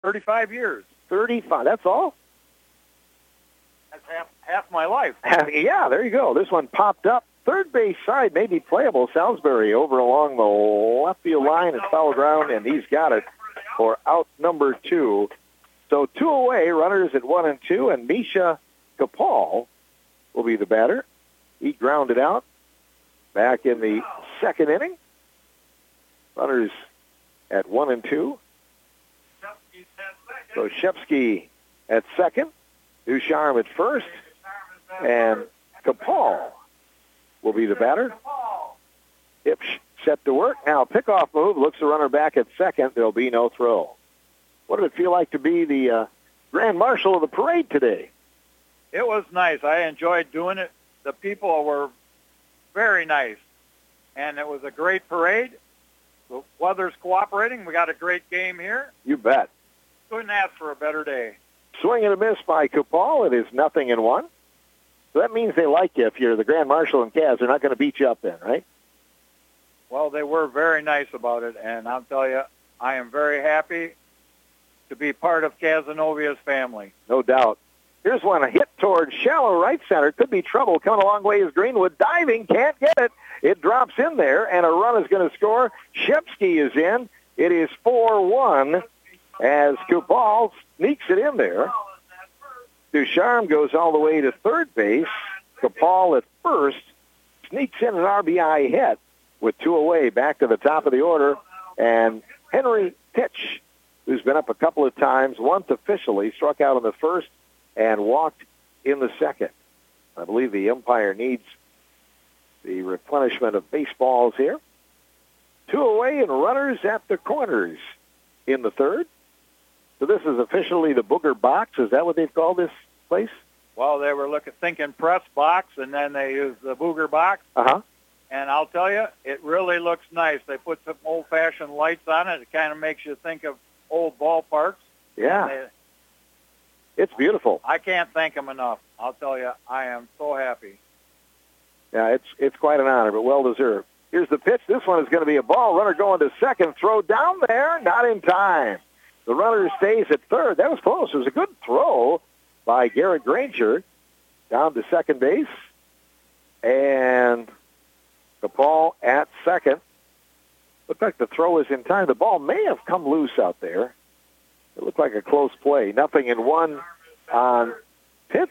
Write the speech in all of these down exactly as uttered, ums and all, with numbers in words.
thirty-five years. thirty-five. That's all? That's half, half my life. Yeah, there you go. This one popped up. Third base side may be playable. Salisbury over along the left field line and foul ground, and he's got it for out number two. So two away, runners at one and two, and Misha Kapal will be the batter. He grounded out back in the second inning. Runners at one and two. So Shepsky at second, Ducharme at first, and Kapal will be the batter. Hipsch set to work. Now pickoff move, looks the runner back at second. There'll be no throw. What did it feel like to be the uh, Grand Marshal of the parade today? It was nice. I enjoyed doing it. The people were very nice, and it was a great parade. The weather's cooperating. We got a great game here. You bet. Couldn't ask for a better day. Swing and a miss by Kupal. It is nothing in one. So that means they like you. If you're the Grand Marshal and Cavs, they're not going to beat you up then, right? Well, they were very nice about it, and I'll tell you, I am very happy to be part of Cazanovia's family. No doubt. Here's one, a hit towards shallow right center. Could be trouble. Coming a long way is Greenwood. Diving, can't get it. It drops in there, and a run is going to score. Shepsky is in. It is four one as Kupal sneaks it in there. Ducharme goes all the way to third base. Kupal at first sneaks in an R B I hit with two away back to the top of the order. And Henry Pitch, who's been up a couple of times, once officially, struck out in the first and walked in the second. I believe the umpire needs the replenishment of baseballs here. Two away and runners at the corners in the third. So this is officially the Booger Box. Is that what they've called this place? Well, they were looking, thinking press box, and then they used the Booger Box. Uh-huh. And I'll tell you, it really looks nice. They put some old-fashioned lights on it. It kind of makes you think of old ballparks. Yeah. They, it's beautiful. I can't thank them enough. I'll tell you, I am so happy. Yeah, it's it's quite an honor, but well-deserved. Here's the pitch. This one is going to be a ball. Runner going to second. Throw down there. Not in time. The runner stays at third. That was close. It was a good throw by Garrett Granger down to second base. And the ball at second. Looked like the throw was in time. The ball may have come loose out there. It looked like a close play. Nothing in one on pitch.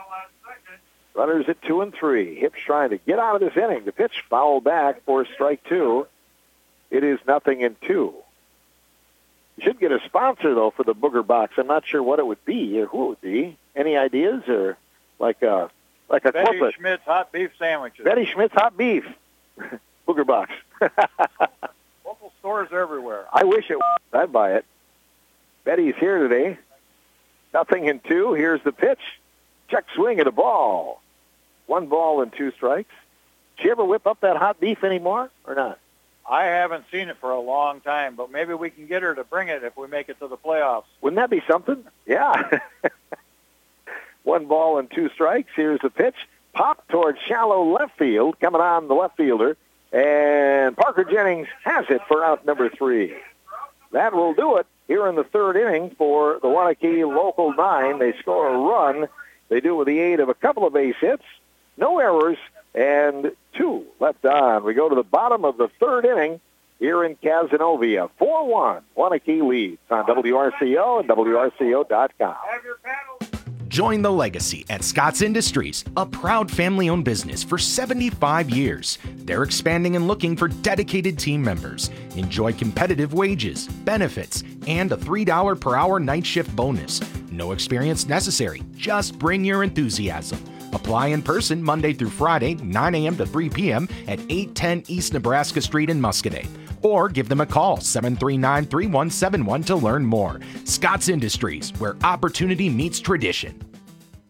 Runners at two and three. Hipsch trying to get out of this inning. The pitch fouled back for strike two. It is nothing in two. You should get a sponsor, though, for the Booger Box. I'm not sure what it would be or who it would be. Any ideas? Or like a, like a Betty corporate? Schmidt's hot beef sandwiches. Betty Schmidt's hot beef. Booger Box. Local stores everywhere. I wish it was. I'd buy it. Betty's here today. Nothing in two. Here's the pitch. Check swing at a ball. One ball and two strikes. Did you ever whip up that hot beef anymore or not? I haven't seen it for a long time, but maybe we can get her to bring it if we make it to the playoffs. Wouldn't that be something? Yeah. One ball and two strikes. Here's the pitch. Pop towards shallow left field. Coming on the left fielder. And Parker Jennings has it for out number three. That will do it here in the third inning for the Waunakee Local nine. They score a run. They do it with the aid of a couple of base hits, no errors, and two left on. We go to the bottom of the third inning here in Cazenovia. four one, Waunakee leads on W R C O and W R C O dot com. Join the legacy at Scott's Industries, a proud family-owned business for seventy-five years. They're expanding and looking for dedicated team members. Enjoy competitive wages, benefits, and a three dollars per hour night shift bonus. No experience necessary. Just bring your enthusiasm. Apply in person Monday through Friday, nine a.m. to three p.m. at eight ten East Nebraska Street in Muscoda. Or give them a call, seven three nine, three one seven one to learn more. Scott's Industries, where opportunity meets tradition.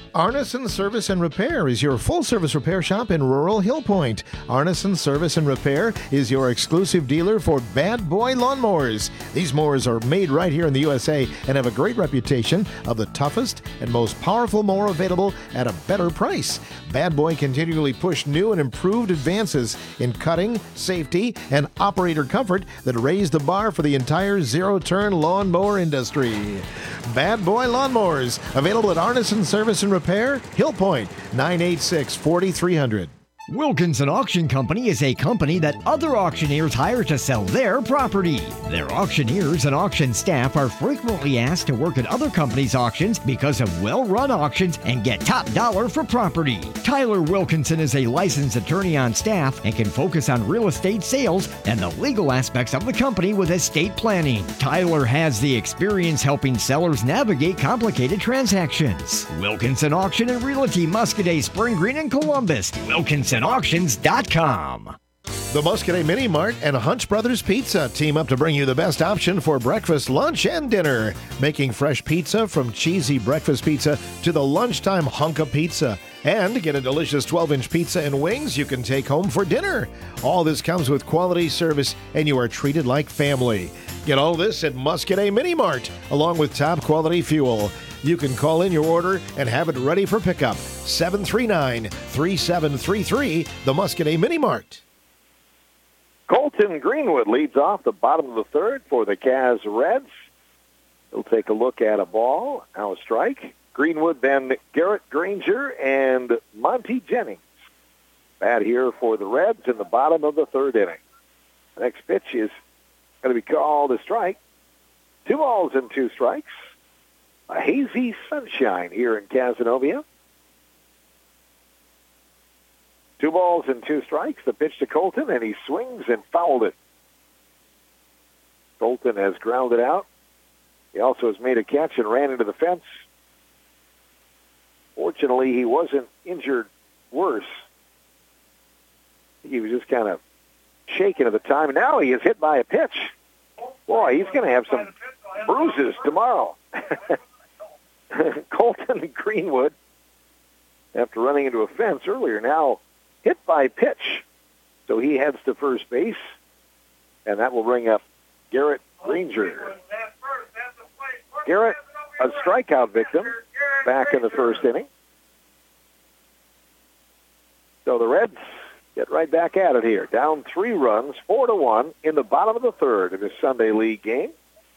Arneson Service and Repair is your full-service repair shop in rural Hill Point. Arneson Service and Repair is your exclusive dealer for Bad Boy lawnmowers. These mowers are made right here in the U S A and have a great reputation of the toughest and most powerful mower available at a better price. Bad Boy continually push new and improved advances in cutting, safety, and operator comfort that raise the bar for the entire zero-turn lawnmower industry. Bad Boy lawnmowers, available at Arneson Service and Repair, Hill Point, nine eight six, four three zero zero. Wilkinson Auction Company is a company that other auctioneers hire to sell their property. Their auctioneers and auction staff are frequently asked to work at other companies' auctions because of well-run auctions and get top dollar for property. Tyler Wilkinson is a licensed attorney on staff and can focus on real estate sales and the legal aspects of the company with estate planning. Tyler has the experience helping sellers navigate complicated transactions. Wilkinson Auction and Realty, Muscoda, Spring Green, and Columbus. Wilkinson Auctions dot com. The Muscoda Mini Mart and Hunch Brothers Pizza team up to bring you the best option for breakfast, lunch, and dinner. Making fresh pizza from cheesy breakfast pizza to the lunchtime hunk of pizza. And get a delicious twelve-inch pizza and wings you can take home for dinner. All this comes with quality service, and you are treated like family. Get all this at Muscoda Mini Mart, along with top-quality fuel. You can call in your order and have it ready for pickup. seven three nine, three seven three three, the Muscoda Mini Mart. Colton Greenwood leads off the bottom of the third for the Caz Reds. He'll take a look at a ball. Now a strike. Greenwood, then Garrett Granger and Monty Jennings. Bat here for the Reds in the bottom of the third inning. The next pitch is going to be called a strike. Two balls and two strikes. A hazy sunshine here in Cazenovia. Two balls and two strikes. The pitch to Colton, and he swings and fouled it. Colton has grounded out. He also has made a catch and ran into the fence. Fortunately, he wasn't injured worse. He was just kind of shaken at the time. And now he is hit by a pitch. Boy, he's going to have some bruises tomorrow. Colton Greenwood, after running into a fence earlier, now hit by pitch. So he heads to first base, and that will bring up Garrett Granger. Garrett, a strikeout victim, back in the first inning. So the Reds get right back at it here. Down three runs, four to one, in the bottom of the third in this Sunday League game.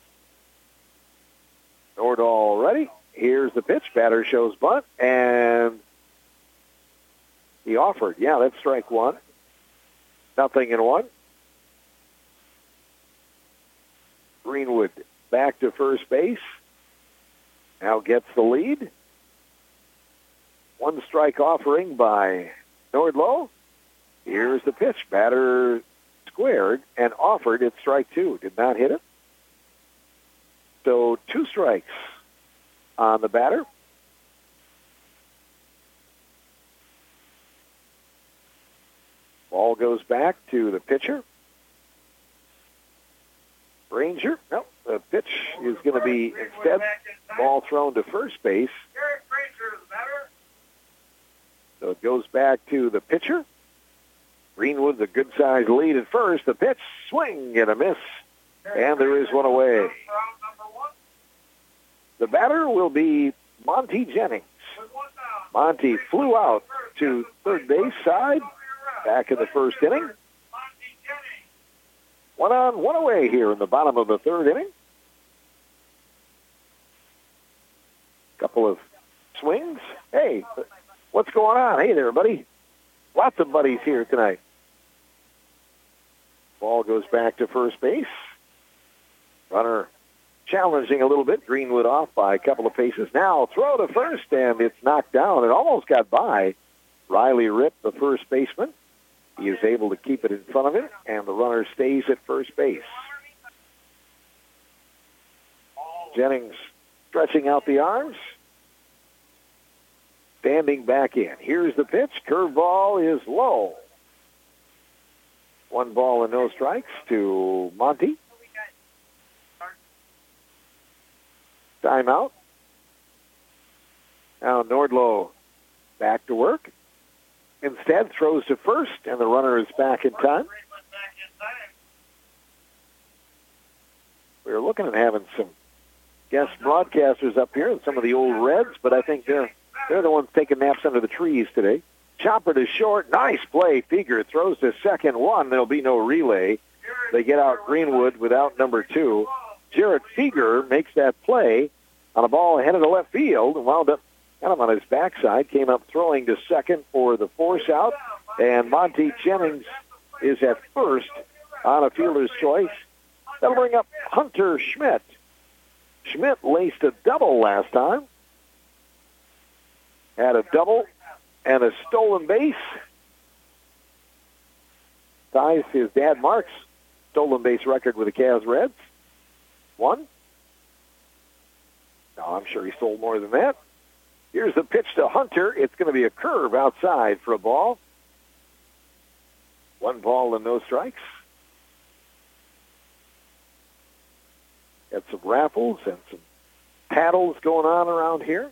Nordahl ready. Here's the pitch. Batter shows bunt, and he offered. Yeah, that's strike one. Nothing in one. Greenwood back to first base. Now gets the lead. One strike offering by Nordlow. Here's the pitch. Batter squared and offered. It's strike two. Did not hit it. So two strikes on the batter. Ball goes back to the pitcher. Ranger. No, the pitch is going to be instead ball thrown to first base. So it goes back to the pitcher. Greenwood, the good-sized lead at first. The pitch, swing and a miss. And there is one away. The batter will be Monty Jennings. Monty flew out to third base side back in the first inning. One on, one away here in the bottom of the third inning. Couple of swings. Hey, what's going on? Hey there, buddy. Lots of buddies here tonight. Ball goes back to first base. Runner challenging a little bit. Greenwood off by a couple of paces. Now throw to first, and it's knocked down. It almost got by Riley Ripp, the first baseman. He is able to keep it in front of him, and the runner stays at first base. Jennings stretching out the arms. Standing back in. Here's the pitch. Curveball is low. One ball and no strikes to Monty. Timeout. Now Nordlow back to work. Instead, throws to first, and the runner is back in time. We're looking at having some guest broadcasters up here and some of the old Reds, but I think they're they're the ones taking naps under the trees today. Chopper to short. Nice play. Feger throws to second one. There'll be no relay. They get out Greenwood without number two. Jarrett Feger makes that play on a ball ahead of the left field and wound up kind of on his backside. Came up throwing to second for the force out. And Monty Jennings is at first on a fielder's choice. That'll bring up Hunter Schmidt. Schmidt laced a double last time. Had a double and a stolen base. Ties his dad Mark's stolen base record with the Cavs Reds. One. No, I'm sure he stole more than that. Here's the pitch to Hunter. It's going to be a curve outside for a ball. One ball and no strikes. Got some raffles and some paddles going on around here.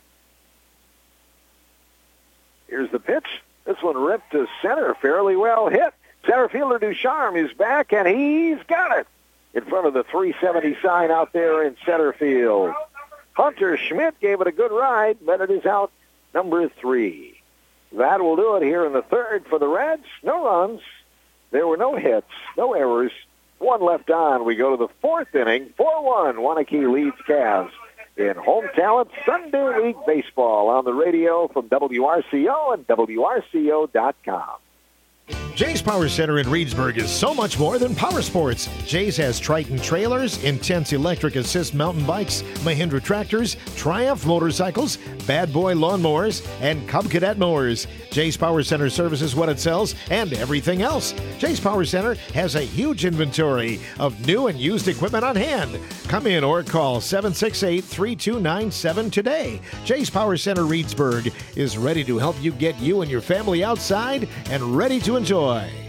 Here's the pitch. This one ripped to center, fairly well hit. Center fielder Ducharme is back, and he's got it in front of the three seventy sign out there in center field. Hunter Schmidt gave it a good ride, but it is out number three. That will do it here in the third for the Reds. No runs. There were no hits, no errors. One left on. We go to the fourth inning. four one. Waunakee leads Cavs in Home Talent Sunday League Baseball on the radio from W R C O and W R C O dot com. Jay's Power Center in Reedsburg is so much more than power sports. Jay's has Triton trailers, Intense electric assist mountain bikes, Mahindra tractors, Triumph motorcycles, Bad Boy lawnmowers, and Cub Cadet mowers. Jay's Power Center services what it sells and everything else. Jay's Power Center has a huge inventory of new and used equipment on hand. Come in or call seven six eight, three two nine seven today. Jay's Power Center Reedsburg is ready to help you get you and your family outside and ready to enjoy.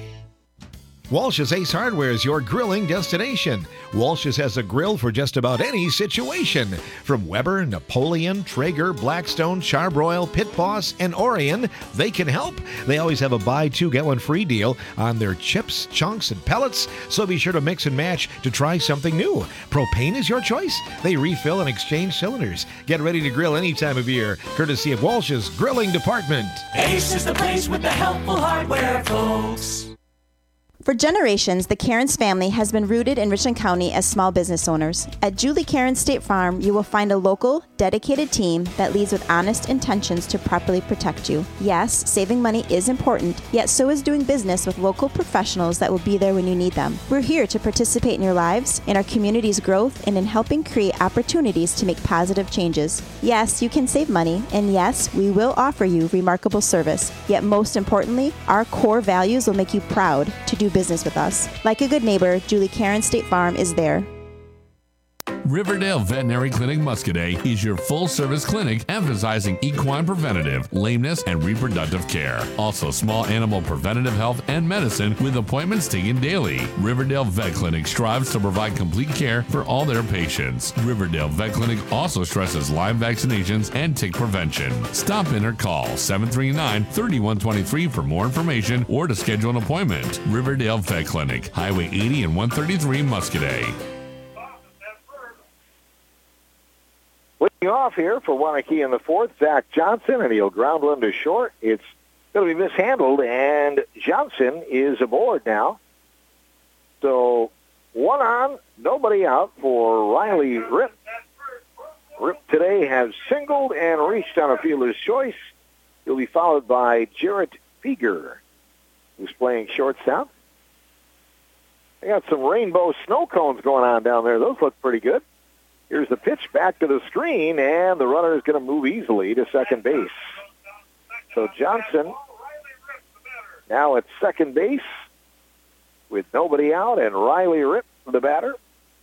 Walsh's Ace Hardware is your grilling destination. Walsh's has a grill for just about any situation. From Weber, Napoleon, Traeger, Blackstone, Charbroil, Pit Boss, and Orion, they can help. They always have a buy two, get one free deal on their chips, chunks, and pellets, so be sure to mix and match to try something new. Propane is your choice. They refill and exchange cylinders. Get ready to grill any time of year, courtesy of Walsh's Grilling Department. Ace is the place with the helpful hardware, folks. For generations, the Cairns family has been rooted in Richland County as small business owners. At Julie Cairns State Farm, you will find a local, dedicated team that leads with honest intentions to properly protect you. Yes, saving money is important, yet so is doing business with local professionals that will be there when you need them. We're here to participate in your lives, in our community's growth, and in helping create opportunities to make positive changes. Yes, you can save money, and yes, we will offer you remarkable service. Yet most importantly, our core values will make you proud to do business with us. Like a good neighbor, Julie Cairns State Farm is there. Riverdale Veterinary Clinic Muscadet is your full-service clinic emphasizing equine preventative, lameness, and reproductive care. Also, small animal preventative health and medicine with appointments taken daily. Riverdale Vet Clinic strives to provide complete care for all their patients. Riverdale Vet Clinic also stresses Lyme vaccinations and tick prevention. Stop in or call seven three nine, three one two three for more information or to schedule an appointment. Riverdale Vet Clinic, Highway eighty and one thirty-three, Muscadet. Leading off here for Waunakee in the fourth, Zach Johnson, and he'll ground one to short. It's going to be mishandled, and Johnson is aboard now. So one on, nobody out for Riley Rip. Rip today has singled and reached on a fielder's choice. He'll be followed by Jarrett Feger, who's playing shortstop. They got some rainbow snow cones going on down there. Those look pretty good. Here's the pitch back to the screen, and the runner is going to move easily to second base. So Johnson now at second base with nobody out, and Riley Rip, the batter.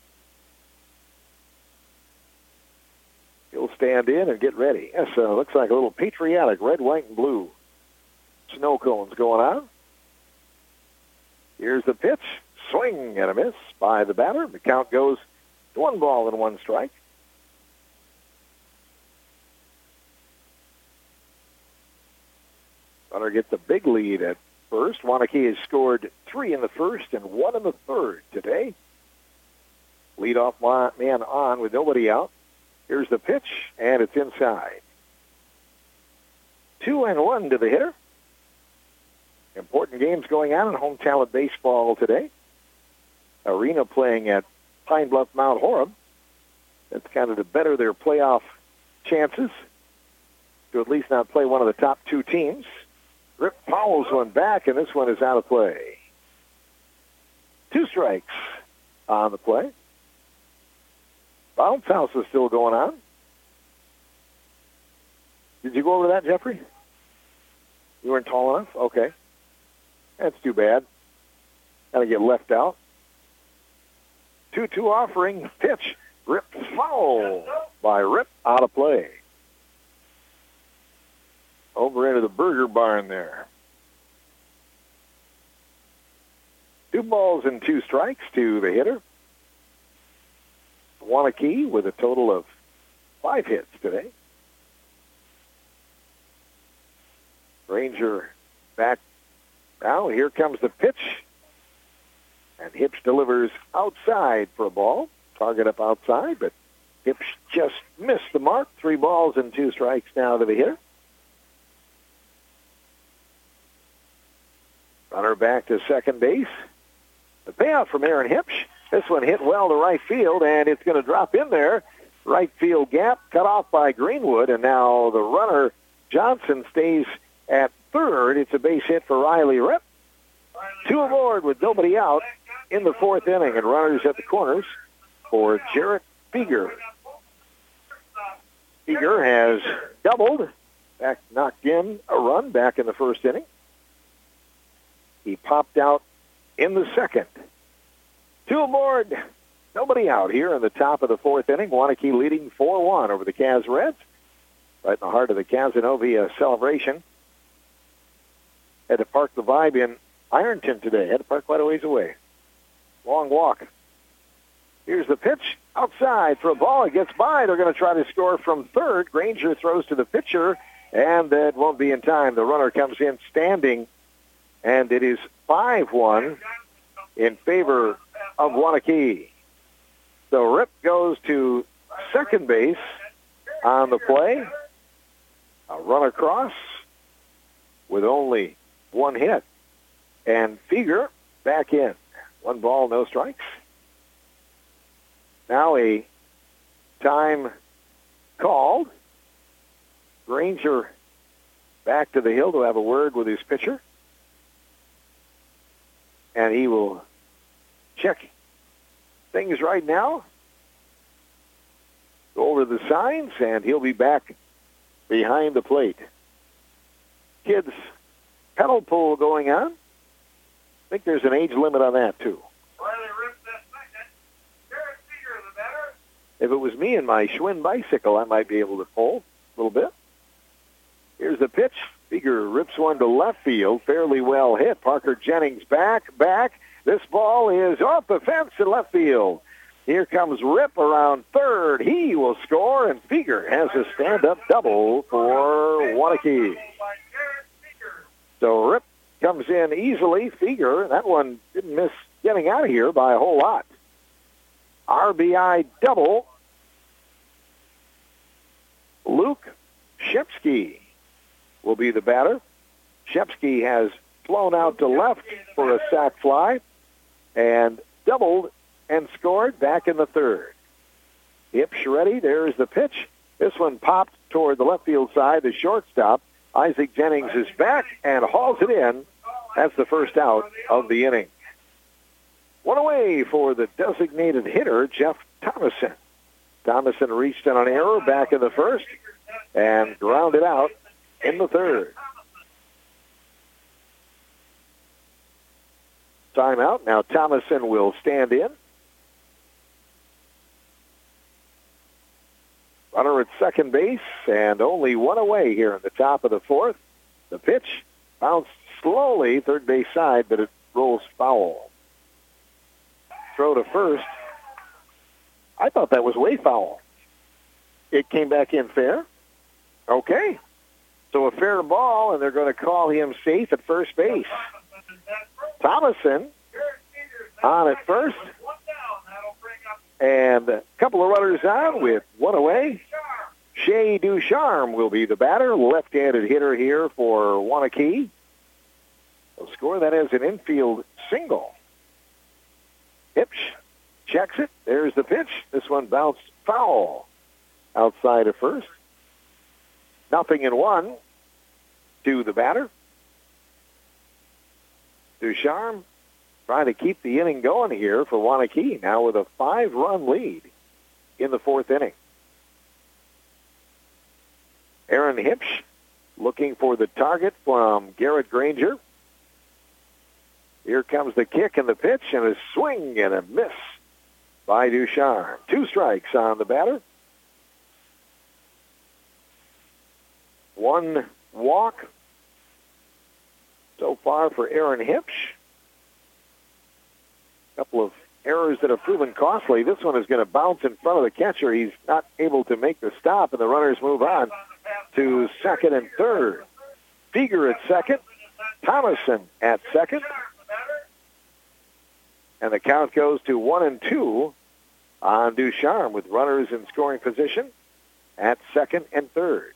He'll stand in and get ready. Yes, uh, looks like a little patriotic red, white, and blue snow cones going on. Here's the pitch. Swing and a miss by the batter. The count goes to one ball and one strike. Runner gets a big lead at first. Wanakee has scored three in the first and one in the third today. Leadoff man on with nobody out. Here's the pitch, and it's inside. Two and one to the hitter. Important games going on in home talent baseball today. Arena playing at Pine Bluff Mount Horeb. That's kind of to better their playoff chances to at least not play one of the top two teams. Rip fouls one back, and this one is out of play. Two strikes on the play. Bounce house is still going on. Did you go over that, Jeffrey? You weren't tall enough? Okay. That's too bad. Got to get left out. two two offering. Pitch. Rip foul by Rip, out of play. Over into the burger barn there. Two balls and two strikes to the hitter. Wanakee with a total of five hits today. Ranger back now. Here comes the pitch. And Hips delivers outside for a ball. Target up outside, but Hips just missed the mark. Three balls and two strikes now to the hitter. Runner back to second base. The payout from Aaron Hips. This one hit well to right field, and it's going to drop in there. Right field gap cut off by Greenwood, and now the runner, Johnson, stays at third. It's a base hit for Riley Rip. Two aboard with nobody out in the fourth inning, and runners at the corners for Jarrett Feger. Feger has doubled, back knocked in a run back in the first inning. He popped out in the second. Two aboard, nobody out here in the top of the fourth inning. Wanakee leading four one over the Caz Reds. Right in the heart of the Cazenovia celebration. Had to park the Vibe in Ironton today. Had to park quite a ways away. Long walk. Here's the pitch outside for a ball. It gets by. They're going to try to score from third. Granger throws to the pitcher, and that won't be in time. The runner comes in standing, and it is five one in favor of Wanakee. So Rip goes to second base on the play. A run across with only one hit. And Feger back in. One ball, no strikes. Now a time called. Granger back to the hill to have a word with his pitcher. And he will check things right now. Go over the signs, and he'll be back behind the plate. Kids pedal pull going on. I think there's an age limit on that, too. If it was me and my Schwinn bicycle, I might be able to pull a little bit. Here's the pitch. Feger rips one to left field. Fairly well hit. Parker Jennings back, back. This ball is off the fence in left field. Here comes Rip around third. He will score, and Feger has a stand-up double for Wanakee. So Rip comes in easily. Feger, that one didn't miss getting out of here by a whole lot. R B I double. Luke Shepsky will be the batter. Shepsky has flown out to left for a sac fly and doubled and scored back in the third. Hips ready. There's the pitch. This one popped toward the left field side, the shortstop. Isaac Jennings is back and hauls it in. That's the first out of the inning. One away for the designated hitter, Jeff Thomason. Thomason reached on an error back in the first and grounded out in the third. Timeout. Now Thomason will stand in. Runner at second base, and only one away here in the top of the fourth. The pitch bounced slowly, third base side, but it rolls foul. Throw to first. I thought that was way foul. It came back in fair. Okay. So a fair ball, and they're going to call him safe at first base. Thomason on at first. And a couple of runners on with one away. Shea Ducharme will be the batter, left-handed hitter here for Waunakee. They'll score that as an infield single. Hipsch checks it. There's the pitch. This one bounced foul outside of first. Nothing in one to the batter. Ducharme trying to keep the inning going here for Waunakee, now with a five-run lead in the fourth inning. Aaron Hipsch looking for the target from Garrett Granger. Here comes the kick and the pitch and a swing and a miss by Ducharme. Two strikes on the batter. One walk so far for Aaron Hipsch. A couple of errors that have proven costly. This one is going to bounce in front of the catcher. He's not able to make the stop, and the runners move on to second and third. Feger at second. Thomason at second. And the count goes to one and two on Ducharme with runners in scoring position at second and third.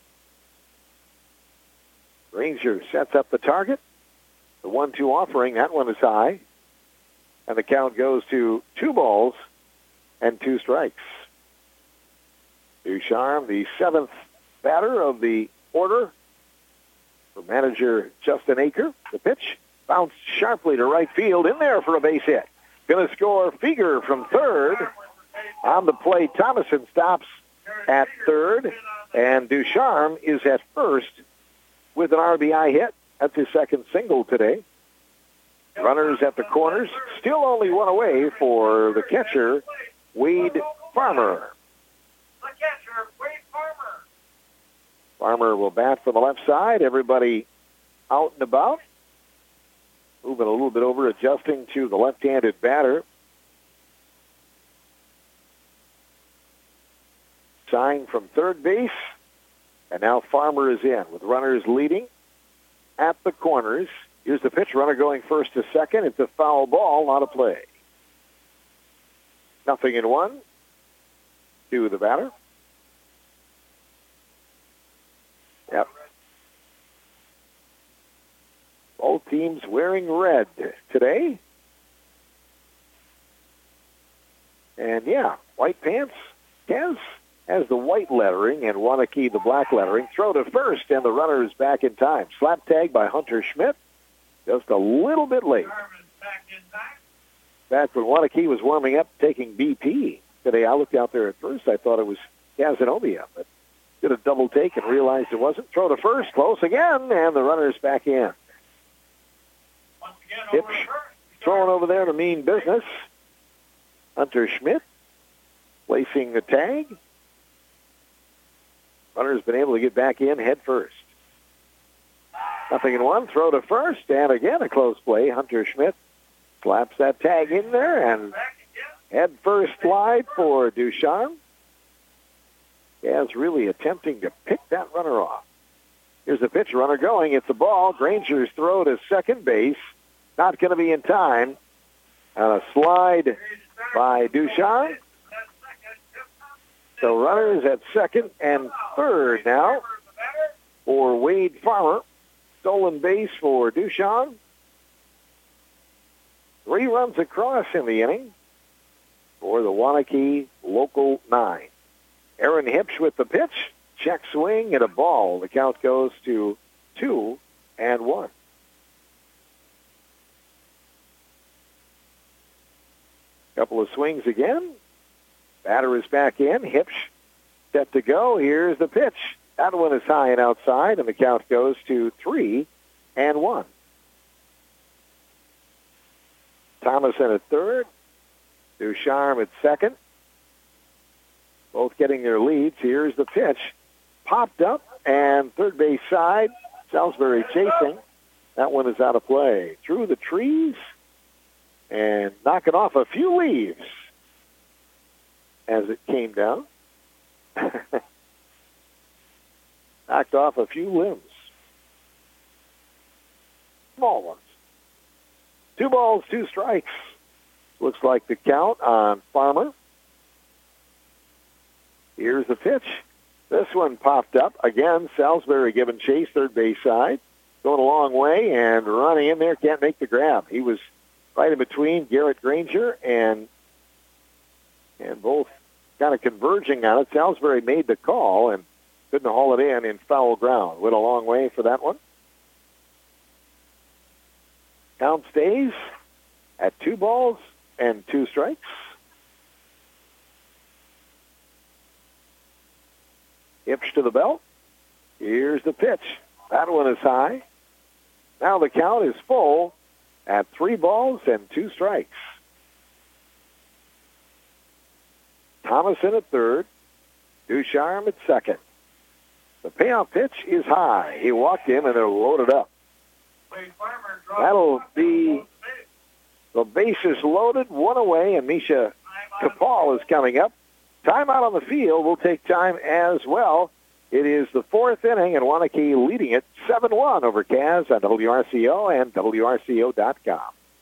Granger sets up the target. The one two offering, that one is high. And the count goes to two balls and two strikes. Ducharme, the seventh batter of the order for manager Justin Aker. The pitch bounced sharply to right field, in there for a base hit. Going to score Feger from third. On the play, Thomason stops at third, and Ducharme is at first with an R B I hit. That's his second single today. Runners at the corners, still only one away for the catcher, Wade Farmer. The catcher, Wade Farmer. Farmer will bat from the left side. Everybody out and about. Moving a little bit over, adjusting to the left-handed batter. Sign from third base. And now Farmer is in with runners leading at the corners. Here's the pitch. Runner going first to second. It's a foul ball, not a play. Nothing in one to the batter. Yep. Both teams wearing red today. And, yeah, white pants. Kaz has the white lettering and Waunakee the black lettering. Throw to first, and the runner is back in time. Slap tag by Hunter Schmidt. Just a little bit late. Back when Waunakee was warming up, taking B P today, I looked out there at first. I thought it was Casanova, but did a double take and realized it wasn't. Throw to first, close again, and the runner's back in. Hipsch throwing over there to mean business. Hunter Schmidt placing the tag. Runner's been able to get back in head first. Nothing in one. Throw to first, and again a close play. Hunter Schmidt slaps that tag in there, and head first slide for Ducharme. Gaz really attempting to pick that runner off. Here's the pitch. Runner going. It's a ball. Granger's throw to second base. Not going to be in time. And a slide by Ducharme. So runners at second and third now for Wade Farmer. Stolen base for Ducharme. Three runs across in the inning for the Waunakee Local nine. Aaron Hipsch with the pitch. Check swing and a ball. The count goes to two and one. Couple of swings again. Batter is back in. Hipsch set to go. Here's the pitch. That one is high and outside, and the count goes to three and one. Thomason at third. Ducharme at second. Both getting their leads. Here's the pitch. Popped up, and third base side. Salisbury chasing. That one is out of play. Through the trees and knocking off a few leaves as it came down. Knocked off a few limbs balls, two strikes. Looks like the count on Farmer. Here's the pitch. This one popped up. Again, Salisbury giving chase, third base side. Going a long way and running in there, can't make the grab. He was right in between Garrett Granger and and both kind of converging on it. Salisbury made the call and couldn't haul it in in foul ground. Went a long way for that one. Count stays at two balls and two strikes. Ipsch to the belt. Here's the pitch. That one is high. Now the count is full at three balls and two strikes. Thomason at third. Ducharme at second. The payoff pitch is high. He walked in and they're loaded up. That'll be the bases loaded, one away, and Misha Kapal is coming up. Timeout on the field will take time as well. It is the fourth inning, and Waunakee leading it seven one over Kaz on W R C O and W R C O dot com.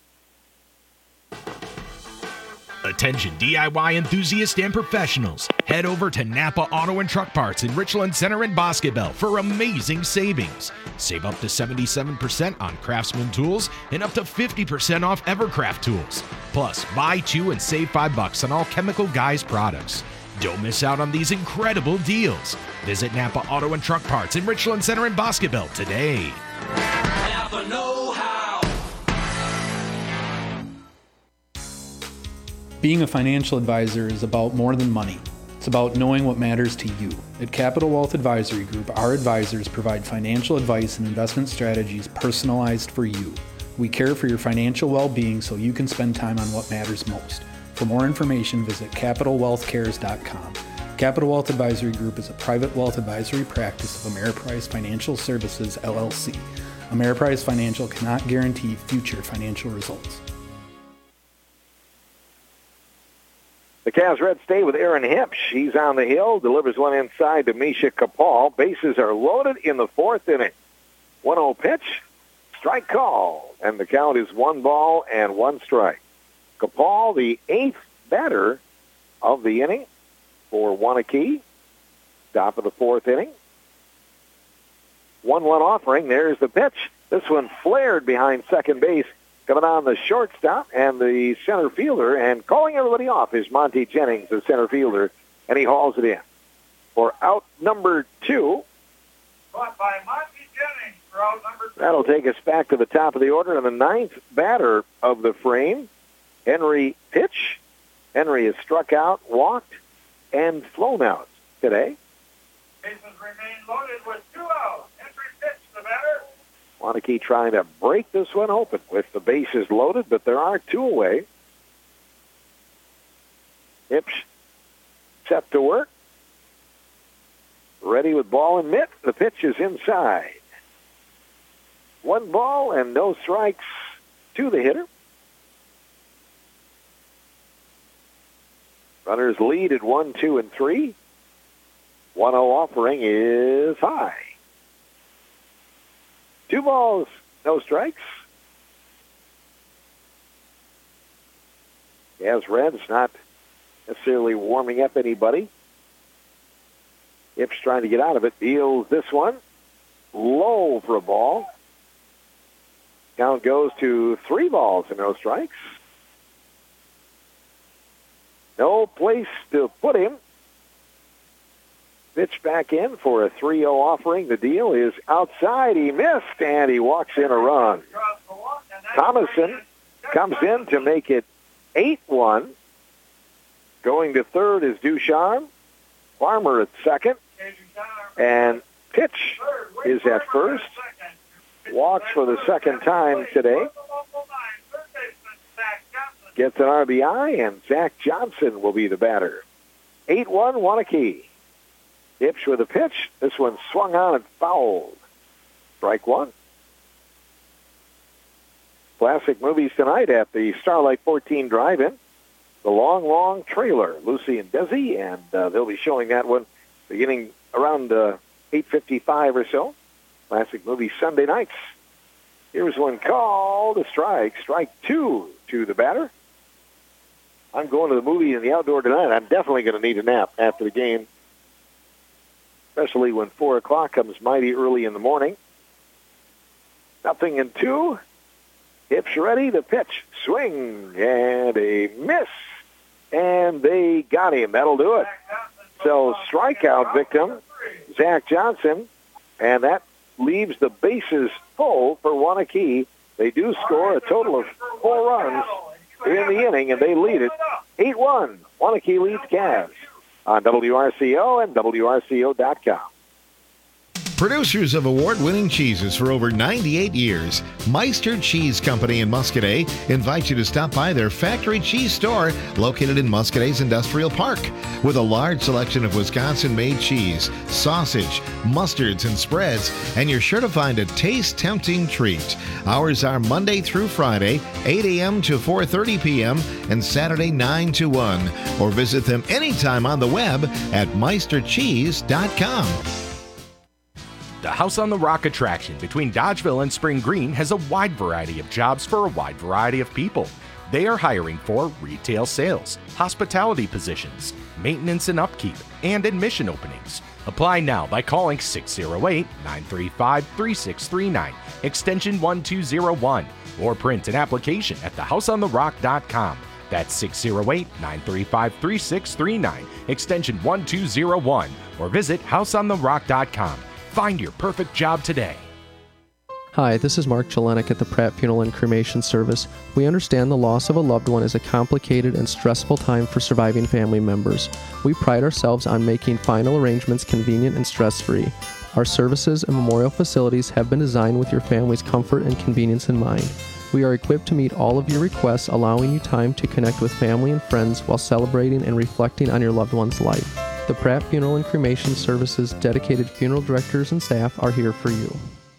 Attention D I Y enthusiasts and professionals. Head over to Napa Auto and Truck Parts in Richland Center and Bosquebel for amazing savings. Save up to seventy-seven percent on Craftsman tools and up to fifty percent off Evercraft tools. Plus, buy two and save five bucks on all Chemical Guys products. Don't miss out on these incredible deals. Visit Napa Auto and Truck Parts in Richland Center and Bosquebel today. Napa know-how. Being a financial advisor is about more than money. It's about knowing what matters to you. At Capital Wealth Advisory Group, our advisors provide financial advice and investment strategies personalized for you. We care for your financial well-being so you can spend time on what matters most. For more information, visit capital wealth cares dot com. Capital Wealth Advisory Group is a private wealth advisory practice of Ameriprise Financial Services, L L C. Ameriprise Financial cannot guarantee future financial results. The Cavs Reds stay with Aaron Hipsch. He's on the hill, delivers one inside to Misha Kapal. Bases are loaded in the fourth inning. one oh pitch, strike call, and the count is one ball and one strike. Kapal, the eighth batter of the inning for Waunakee. Top of the fourth inning. one one offering. There's the pitch. This one flared behind second base. Coming on the shortstop and the center fielder, and calling everybody off is Monty Jennings, the center fielder, and he hauls it in. For out number two. Caught by Monty Jennings for out number two. That'll take us back to the top of the order, and the ninth batter of the frame, Henry Pitch. Henry has struck out, walked, and flown out today. Bases remain loaded with two outs. Henry Pitch, the batter. Waunakee trying to break this one open with the bases loaded, but there are two away. Hipsch set to work. Ready with ball and mitt. The pitch is inside. One ball and no strikes to the hitter. Runners lead at one, two, and three. one oh offering is high. Two balls, no strikes. As Reds not necessarily warming up anybody. Hipsch trying to get out of it. Deals this one. Low for a ball. Count goes to three balls and no strikes. No place to put him. Pitch back in for a three oh offering. The deal is outside. He missed, and he walks in a run. Thomason comes in to make it eight one. Going to third is Ducharme. Farmer at second. And Pitch is at first. Walks for the second time today. Gets an R B I, and Zach Johnson will be the batter. eight one, Waunakee. Hipsch with a pitch. This one swung on and fouled. Strike one. Classic movies tonight at the Starlight fourteen Drive-In. The Long, Long Trailer, Lucy and Desi, and uh, they'll be showing that one beginning around uh, eight fifty-five or so. Classic movies Sunday nights. Here's one called a strike. Strike two to the batter. I'm going to the movie in the outdoor tonight. I'm definitely going to need a nap after the game, especially when four o'clock comes mighty early in the morning. Nothing in two. Hips ready. The pitch. Swing and a miss. And they got him. That'll do it. So strikeout victim, Zach Johnson. And that leaves the bases full for Waunakee. They do score a total of four runs in the inning, and they lead it eight one. Waunakee leads Cavs on W R C O and W R C O dot com. Producers of award-winning cheeses for over ninety-eight years, Meister Cheese Company in Muscadet invites you to stop by their factory cheese store located in Muscadet's Industrial Park. With a large selection of Wisconsin-made cheese, sausage, mustards, and spreads, and you're sure to find a taste-tempting treat. Hours are Monday through Friday, eight a.m. to four thirty p.m., and Saturday nine to one. Or visit them anytime on the web at meister cheese dot com. The House on the Rock attraction between Dodgeville and Spring Green has a wide variety of jobs for a wide variety of people. They are hiring for retail sales, hospitality positions, maintenance and upkeep, and admission openings. Apply now by calling six oh eight, nine three five, three six three nine, extension one two zero one, or print an application at the house on the rock dot com. That's six oh eight, nine three five, three six three nine, extension one two zero one, or visit house on the rock dot com. Find your perfect job today. Hi, this is Mark Jelenek at the Pratt Funeral and Cremation Service. We understand the loss of a loved one is a complicated and stressful time for surviving family members. We pride ourselves on making final arrangements convenient and stress-free. Our services and memorial facilities have been designed with your family's comfort and convenience in mind. We are equipped to meet all of your requests, allowing you time to connect with family and friends while celebrating and reflecting on your loved one's life. The Pratt Funeral and Cremation Services dedicated funeral directors and staff are here for you.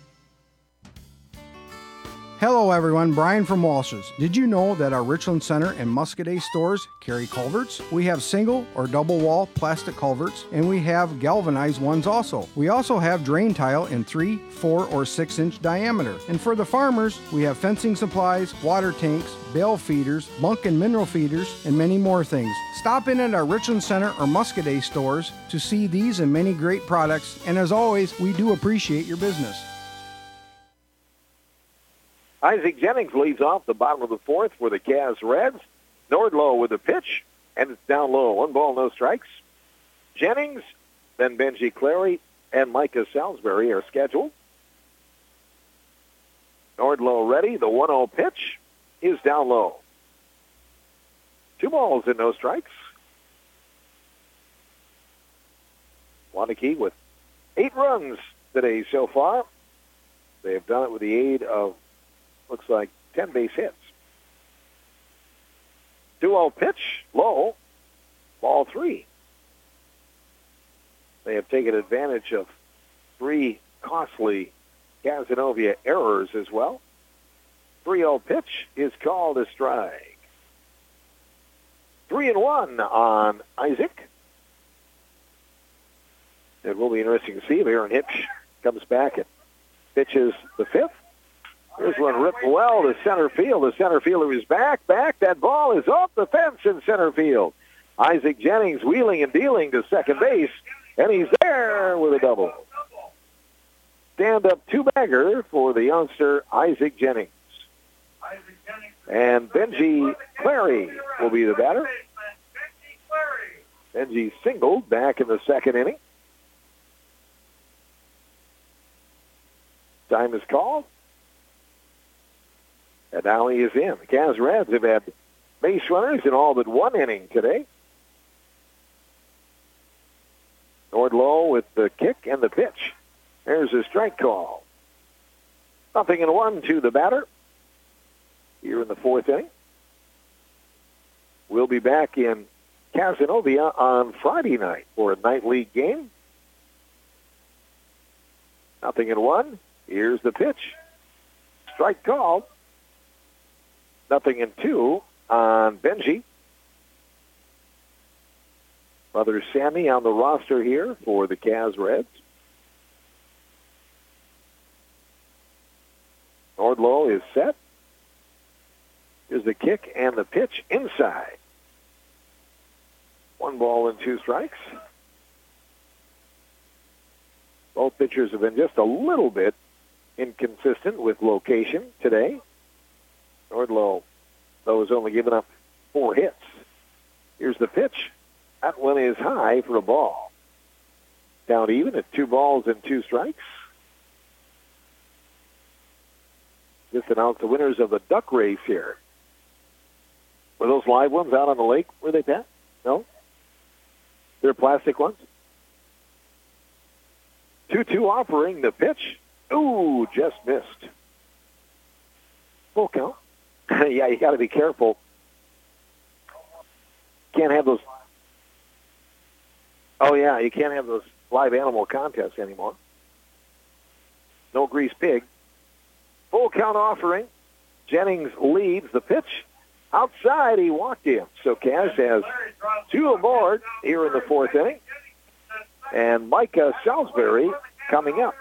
Hello everyone, Brian from Walsh's. Did you know that our Richland Center and Muscadet stores carry culverts? We have single or double wall plastic culverts, and we have galvanized ones also. We also have drain tile in three, four, or six inch diameter. And for the farmers, we have fencing supplies, water tanks, bale feeders, bunk and mineral feeders, and many more things. Stop in at our Richland Center or Muscadet stores to see these and many great products, and as always, we do appreciate your business. Isaac Jennings leads off the bottom of the fourth for the Cavs Reds. Nordlow with the pitch, and it's down low. One ball, no strikes. Jennings, then Benji Clary, and Micah Salisbury are scheduled. Nordlow ready. The one oh pitch is down low. Two balls and no strikes. Waunakee with eight runs today so far. They have done it with the aid of, looks like, ten base hits. two oh pitch, low, ball three. They have taken advantage of three costly Cazenovia errors as well. three oh pitch is called a strike. Three and one on Isaac. It will be interesting to see if Aaron Hipsch comes back and pitches the fifth. Here's one ripped well to center field. The center fielder is back, back. That ball is off the fence in center field. Isaac Jennings wheeling and dealing to second base, and he's there with a double. Stand-up two-bagger for the youngster Isaac Jennings. And Benji Clary will be the batter. Benji singled back in the second inning. Time is called. And now he is in. The Cavs Reds have had base runners in all but one inning today. Nordlow with the kick and the pitch. There's a strike call. Nothing in one to the batter here in the fourth inning. We'll be back in Cazenovia on Friday night for a night league game. Nothing in one. Here's the pitch. Strike called. Nothing in two on Benji. Brother Sammy on the roster here for the Cavs Reds. Nordlow is set. Here's the kick and the pitch inside. One ball and two strikes. Both pitchers have been just a little bit inconsistent with location today. Nordlow, though, has only given up four hits. Here's the pitch. That one is high for a ball. Down even at two balls and two strikes. Just announced the winners of the duck race here. Were those live ones out on the lake? Were they, Pat? No? They're plastic ones? two two offering the pitch. Ooh, just missed. Full count. Yeah, you got to be careful. Can't have those. Oh, yeah, you can't have those live animal contests anymore. No grease pig. Full count offering. Jennings leads the pitch. Outside, he walked in. So Kaz has two aboard here in the fourth inning. And Micah Salisbury coming up.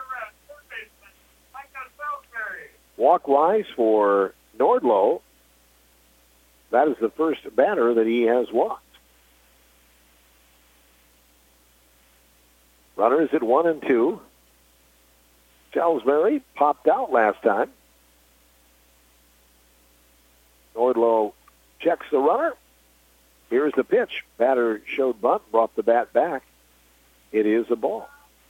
Walk-wise for Nordlow, that is the first batter that he has walked. Runners at one and two. Salisbury popped out last time. Nordlow checks the runner. Here's the pitch. Batter showed bunt, brought the bat back. It is a ball.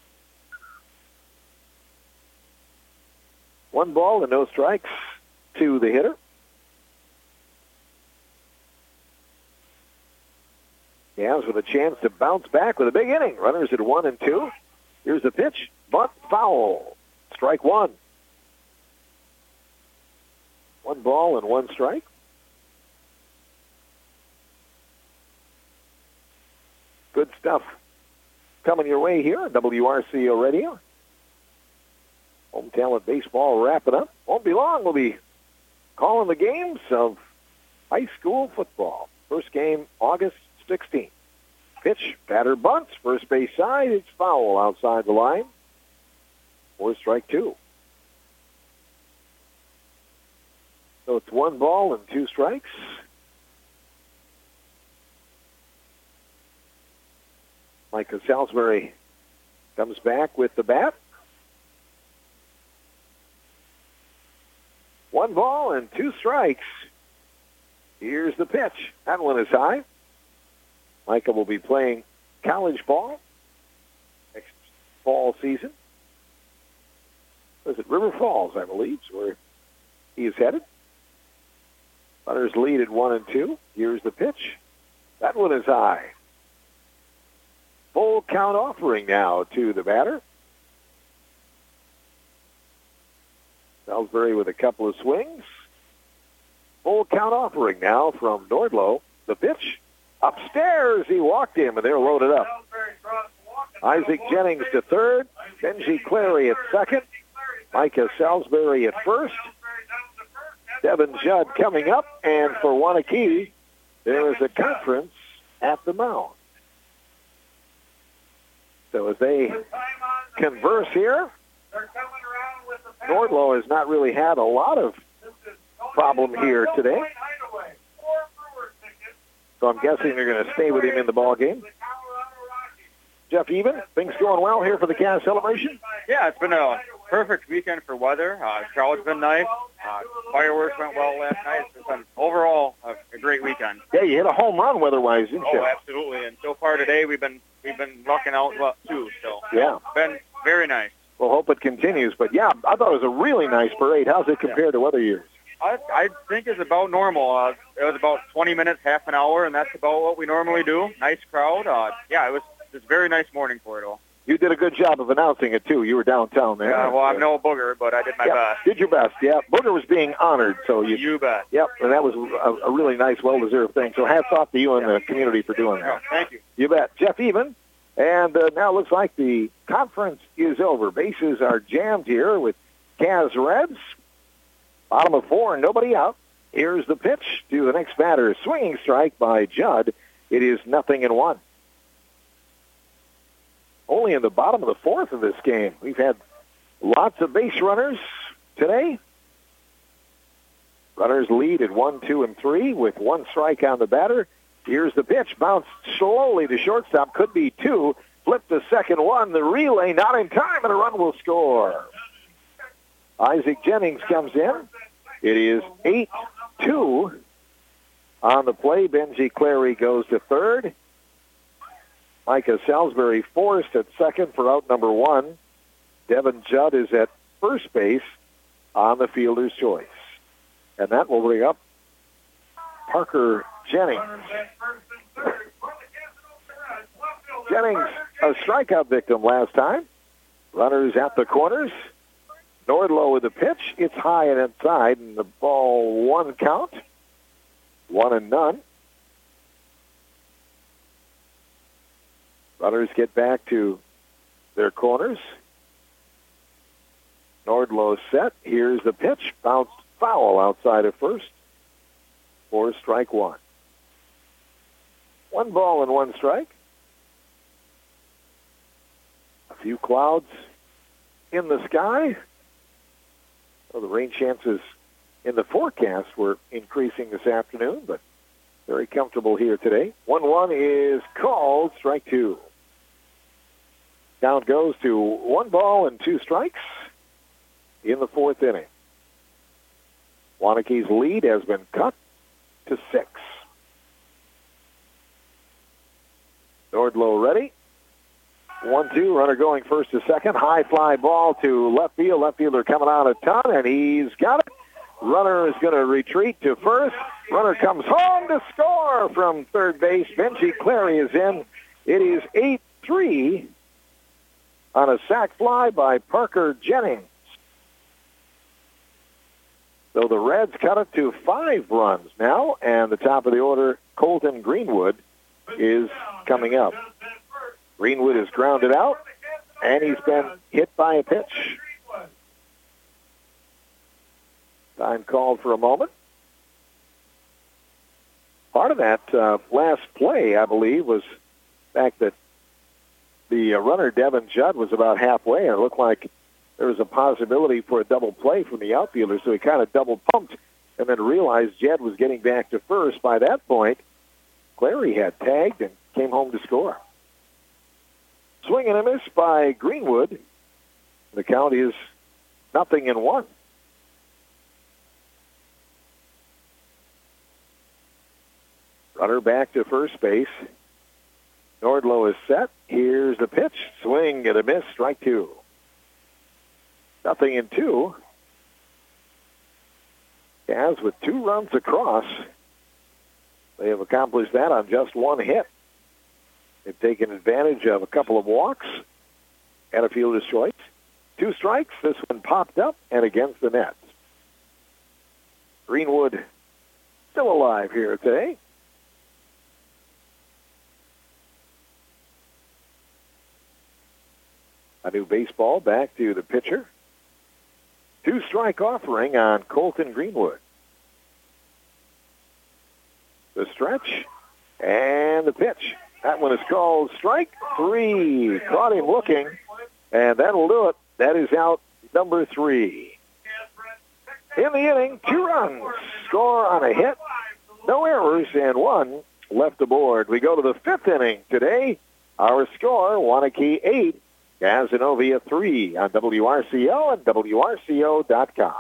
One ball and no strikes to the hitter. Cavs with a chance to bounce back with a big inning. Runners at one and two. Here's the pitch. Bunt foul. Strike one. One ball and one strike. Good stuff coming your way here on W R C O Radio. Home Talent Baseball wrapping up. Won't be long. We'll be calling the games of high school football. First game, August sixteenth. Pitch, batter bunts, first base side. It's foul outside the line. Four strike two. So it's one ball and two strikes. Micah Salisbury comes back with the bat. One ball and two strikes. Here's the pitch. That one is high. Micah will be playing college ball next fall season. Was it River Falls, I believe, is where he is headed. Runners lead at one and two. Here's the pitch. That one is high. Full count offering now to the batter. Salisbury with a couple of swings. Full count offering now from Nordlow. The pitch. Upstairs, he walked him, and they're loaded up. Isaac Jennings to third. Benji Clary at second. Micah Salisbury at first. Devin Judd coming up. And for Wanakee, there is a conference at the mound. So as they converse here, Nordlow has not really had a lot of problem here today. So I'm guessing they're going to stay with him in the ball game. Jeff Even, things going well here for the Cavs celebration? Yeah, it's been a perfect weekend for weather. Uh, the crowd's been nice. Uh, fireworks went well last night. It's been overall a, a great weekend. Yeah, you hit a home run weather-wise, didn't you? Oh, absolutely. And so far today, we've been we've been lucking out well, too. So yeah, been very nice. We'll hope it continues. But yeah, I thought it was a really nice parade. How's it compared to other years? I, I think it's about normal. Uh, it was about twenty minutes, half an hour, and that's about what we normally do. Nice crowd. Uh, yeah, it was just a very nice morning for it all. You did a good job of announcing it, too. You were downtown there. Yeah, well, I'm no booger, but I did my yeah, best. Did your best, yeah. Booger was being honored, so you... You bet. Yep, and that was a, a really nice, well-deserved thing. So hats off to you and the community for doing that. Yeah, thank you. You bet. Jeff Even. And uh, now it looks like the conference is over. Bases are jammed here with Cavs Reds. Bottom of four, nobody out. Here's the pitch to the next batter. Swinging strike by Judd. It is nothing in one. Only in the bottom of the fourth of this game. We've had lots of base runners today. Runners lead at one, two, and three with one strike on the batter. Here's the pitch. Bounced slowly to shortstop. Could be two. Flip the second one. The relay not in time, and a run will score. Isaac Jennings comes in. It is eight two on the play. Benji Clary goes to third. Micah Salisbury forced at second for out number one. Devin Judd is at first base on the fielder's choice. And that will bring up Parker Jennings. Jennings, a strikeout victim last time. Runners at the corners. Nordlow with the pitch. It's high and inside, and the ball one count. One and none. Runners get back to their corners. Nordlow set. Here's the pitch. Bounced foul outside of first. For strike one. One ball and one strike. A few clouds in the sky. Well, the rain chances in the forecast were increasing this afternoon, but very comfortable here today. one one is called. Strike two. Count goes to one ball and two strikes in the fourth inning. Waunakie's lead has been cut to six. Nordlow ready. one two, runner going first to second. High fly ball to left field. Left fielder coming out a ton, and he's got it. Runner is going to retreat to first. Runner comes home to score from third base. Benji Clary is in. It is eight three on a sac fly by Parker Jennings. So the Reds cut it to five runs now, and the top of the order, Colton Greenwood, is coming up. Greenwood is grounded out, and he's been hit by a pitch. Time called for a moment. Part of that uh, last play, I believe, was the fact that the uh, runner, Devin Judd, was about halfway, and it looked like there was a possibility for a double play from the outfielder, so he kind of double pumped and then realized Jed was getting back to first. By that point, Clary had tagged and came home to score. Swing and a miss by Greenwood. The count is nothing in one. Runner back to first base. Nordlow is set. Here's the pitch. Swing and a miss. Strike two. Nothing in two. Cavs with two runs across. They have accomplished that on just one hit. They've taken advantage of a couple of walks and a fielder's choice. Two strikes. This one popped up and against the net. Greenwood still alive here today. A new baseball back to the pitcher. Two-strike offering on Colton Greenwood. The stretch and the pitch. That one is called strike three. Caught him looking, and that'll do it. That is out number three. In the inning, two runs. Score on a hit, no errors, and one left aboard. We go to the fifth inning today. Our score, Waunakee eight, Cazenovia three on W R C O and W R C O dot com.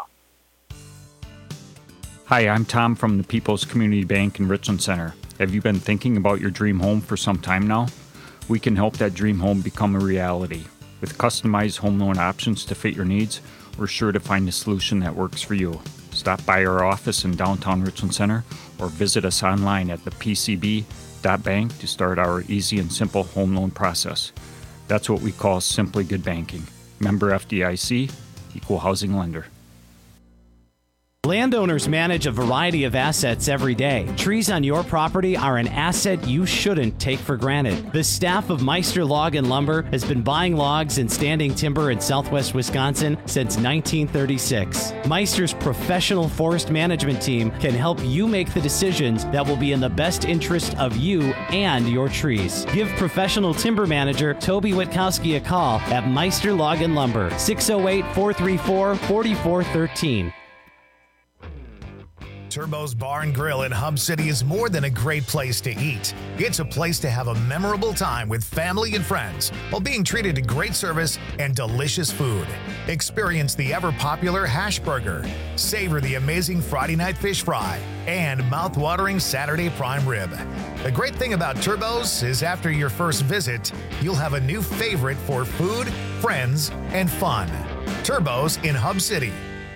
Hi, I'm Tom from the People's Community Bank in Richland Center. Have you been thinking about your dream home for some time now? We can help that dream home become a reality. With customized home loan options to fit your needs, we're sure to find a solution that works for you. Stop by our office in downtown Richland Center or visit us online at the p c b dot bank to start our easy and simple home loan process. That's what we call Simply Good Banking. Member F D I C, Equal Housing Lender. Landowners manage a variety of assets every day. Trees on your property are an asset you shouldn't take for granted. The staff of Meister Log and Lumber has been buying logs and standing timber in southwest Wisconsin since nineteen thirty-six. Meister's professional forest management team can help you make the decisions that will be in the best interest of you and your trees. Give professional timber manager Toby Witkowski a call at Meister Log and Lumber, six oh eight, four three four, four four one three. Turbo's Bar and Grill in Hub City is more than a great place to eat. It's a place to have a memorable time with family and friends while being treated to great service and delicious food. Experience the ever-popular hash burger, savor the amazing Friday night fish fry, and mouth-watering Saturday prime rib. The great thing about Turbo's is after your first visit, you'll have a new favorite for food, friends, and fun. Turbo's in Hub City.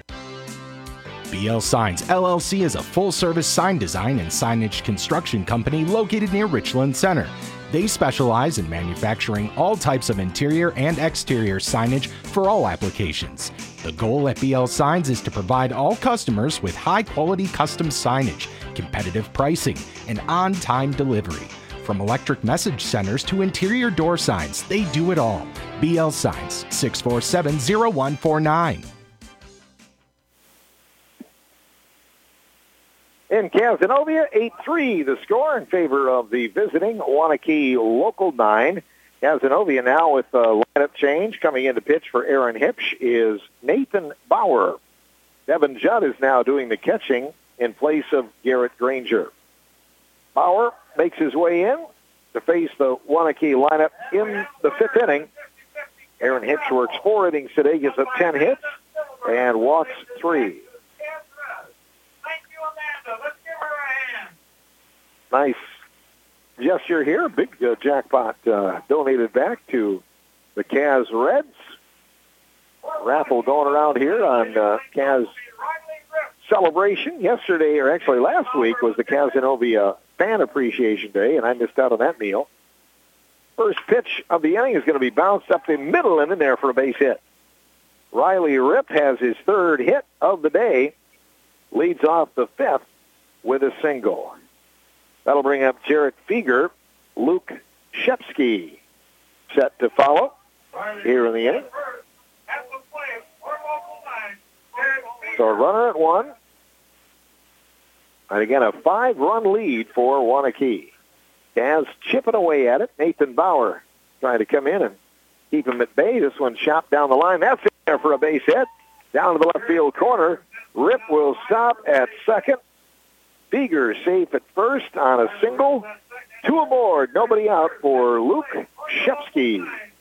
B L Signs L L C is a full-service sign design and signage construction company located near Richland Center. They specialize in manufacturing all types of interior and exterior signage for all applications. The goal at B L Signs is to provide all customers with high-quality custom signage, competitive pricing, and on-time delivery. From electric message centers to interior door signs, they do it all. B L Signs, six four seven, zero one four nine. In Cazenovia, eight three the score in favor of the visiting Waunakee Local nine. Cazenovia now with a lineup change. Coming in to pitch for Aaron Hipsch is Nathan Bauer. Devin Judd is now doing the catching in place of Garrett Granger. Bauer makes his way in to face the Waunakee lineup in the fifth inning. Aaron Hipsch works four innings today, gives up ten hits, and walks three. Nice gesture here. Big uh, jackpot uh, donated back to the Caz Reds. Raffle going around here on uh, Caz celebration. Yesterday, or actually last week, was the Cazenovia Fan Appreciation Day, and I missed out on that meal. First pitch of the inning is going to be bounced up the middle and in there for a base hit. Riley Ripp has his third hit of the day. Leads off the fifth with a single. That'll bring up Jarrett Feger. Luke Shepsky set to follow here in the inning. So a runner at one. And again, a five-run lead for Waunakee. Caz chipping away at it. Nathan Bauer trying to come in and keep him at bay. This one chopped down the line. That's in there for a base hit. Down to the left field corner. Rip will stop at second. Feger safe at first on a single. Two aboard, nobody out for Luke Shepsky.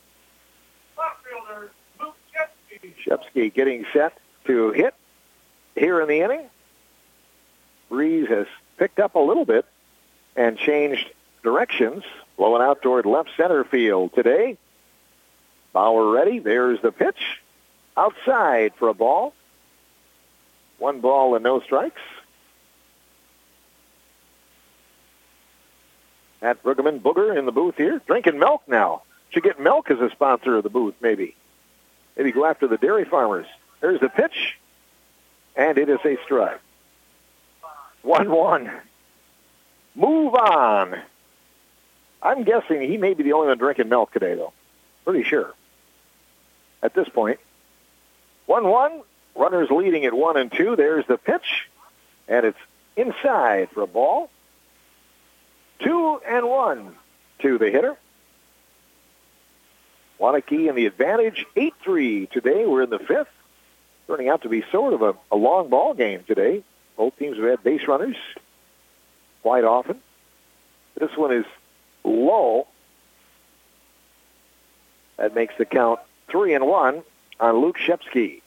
Shepsky getting set to hit here in the inning. Breeze has picked up a little bit and changed directions, blowing out toward left center field today. Bauer ready. There's the pitch. Outside for a ball. One ball and no strikes. At Brueggemann Booger in the booth here. Drinking milk now. Should get milk as a sponsor of the booth, maybe. Maybe go after the dairy farmers. There's the pitch. And it is a strike. one one. Move on. I'm guessing he may be the only one drinking milk today, though. Pretty sure. At this point. one one. Runners leading at one and two. There's the pitch. And it's inside for a ball. Two and one to the hitter. Waunakee in the advantage, eight three today. We're in the fifth. Turning out to be sort of a, a long ball game today. Both teams have had base runners quite often. This one is low. That makes the count three and one on Luke Shepsky.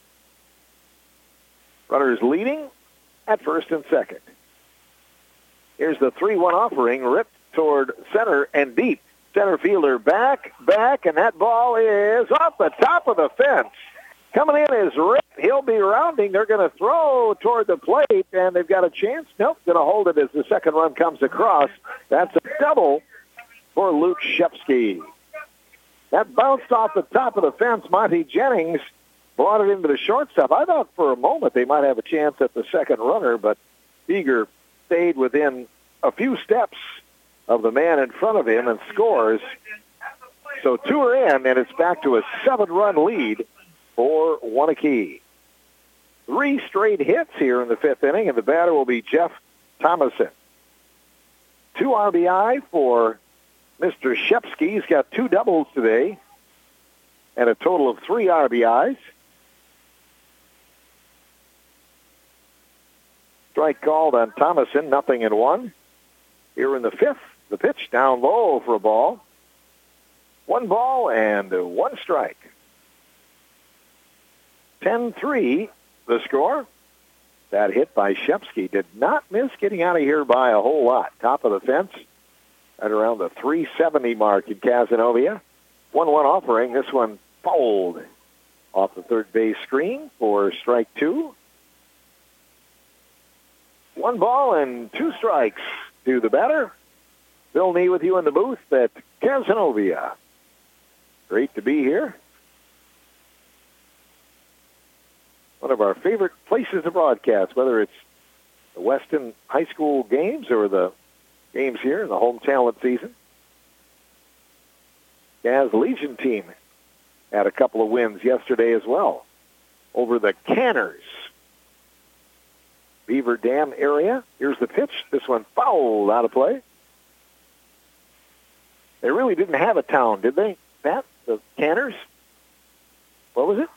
Runners leading at first and second. Here's the three one offering, ripped toward center and deep. Center fielder back, back, and that ball is off the top of the fence. Coming in is Rip. He'll be rounding. They're going to throw toward the plate, and they've got a chance. Nope, going to hold it as the second run comes across. That's a double for Luke Shepsky. That bounced off the top of the fence. Monty Jennings brought it into the shortstop. I thought for a moment they might have a chance at the second runner, but Feger stayed within a few steps of the man in front of him and scores. So two are in, and it's back to a seven-run lead for Waunakee. Three straight hits here in the fifth inning, and the batter will be Jeff Thomason. Two R B I for Mister Shepsky. He's got two doubles today and a total of three R B Is. strike called on Thomason, nothing in one. Here in the fifth, the pitch down low for a ball. One ball and one strike. ten three, the score. That hit by Shepsky did not miss getting out of here by a whole lot. Top of the fence at around the three seventy mark in Cazenovia. one one offering. This one fouled off the third base screen for strike two. One ball and two strikes to the batter. Bill Nee with you in the booth at Cazenovia. Great to be here. One of our favorite places to broadcast, whether it's the Weston High School games or the games here in the home talent season. Gaz Legion team had a couple of wins yesterday as well over the Canners. Beaver Dam area. Here's the pitch. This one fouled out of play. They really didn't have a town, did they, Pat? The Canners? What was it?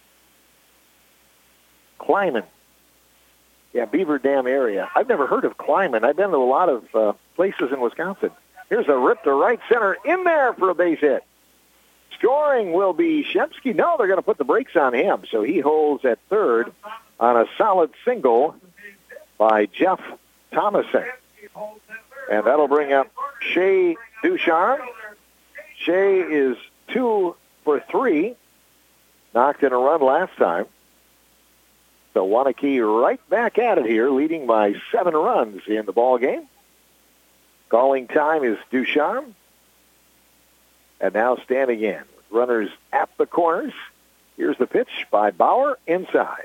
Kleiman. Yeah, Beaver Dam area. I've never heard of Kleiman. I've been to a lot of uh, places in Wisconsin. Here's a rip to right center in there for a base hit. Scoring will be Shepsky. No, they're going to put the brakes on him, so he holds at third on a solid single by Jeff Thomason. And that'll bring up Shea Ducharme. Shea is two for three. Knocked in a run last time. So Waunakee right back at it here, leading by seven runs in the ball game. Calling time is Ducharme. And now standing in with runners at the corners. Here's the pitch by Bauer inside.